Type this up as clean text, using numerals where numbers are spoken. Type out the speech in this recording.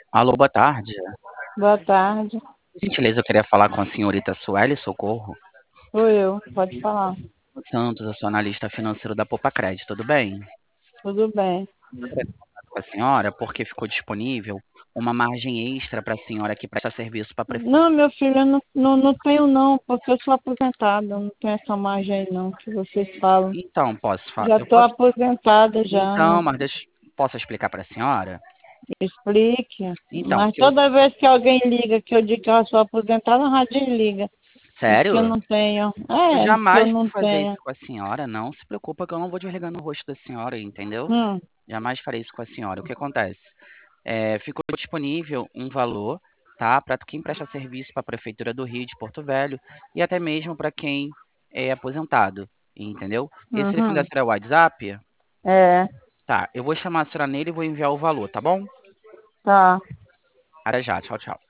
Alô, boa tarde. Boa tarde. Por gentileza, eu queria falar com a senhorita Sueli Socorro Sou eu, pode falar. Santos, eu sou analista financeiro da Poupa Crédito, tudo bem? Tudo bem. Queria falar com a senhora porque ficou disponível uma margem extra para a senhora que presta serviço para a prefeitura. Não, meu filho, eu não tenho não, porque eu sou aposentada, eu não tenho essa margem aí não, que vocês falam. Então, Já eu estou posso, aposentada já, então, não mas posso explicar para a senhora? explique. Então, Mas toda vez que alguém liga que eu digo que eu sou aposentada, a rádio desliga. Diz que eu sério? não tenho. Eu Diz que eu jamais vou não fazer isso tenho. com a senhora, não se preocupa que eu não vou desligar no rosto da senhora, entendeu? Hum, Jamais farei isso com a senhora. O que acontece? Ficou disponível um valor, tá, para quem presta serviço para a Prefeitura do Rio de Porto Velho e até mesmo para quem é aposentado, entendeu? Esse telefone da uhum. senhora é o WhatsApp? É, Tá, eu vou chamar a senhora nele e vou enviar o valor, tá bom? tá. Até já, tchau, tchau.